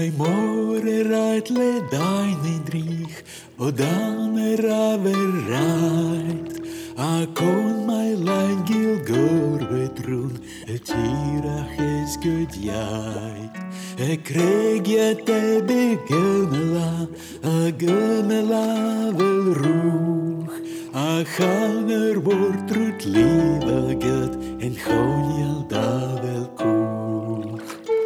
Mai more rait le deine drich, o dan raverrait. A kon mai lein gil gor betrun, et tirach es gudjait. E kreeg je te begemela, a gemela vel roeg. A ganger wordt rut lieve gut, en gonjel da vel koeg.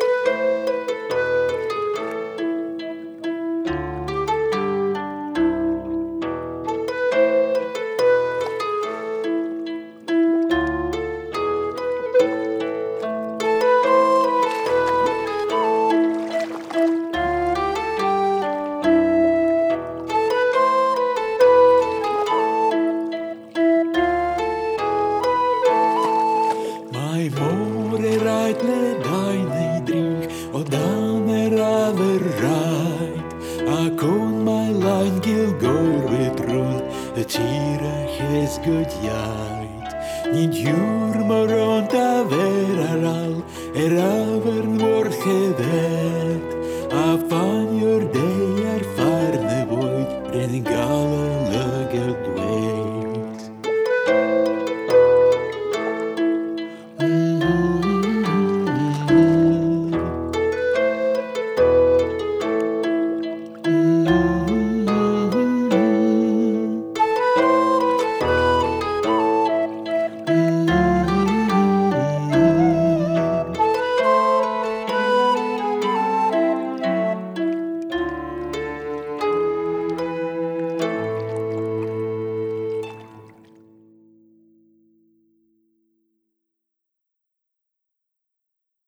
Mai more rait le deine drich, o dan raverrait. A kon mai lein gil gor betrun, et tirach es gudjait. Nid jur moront a veral, avern wordt gewer.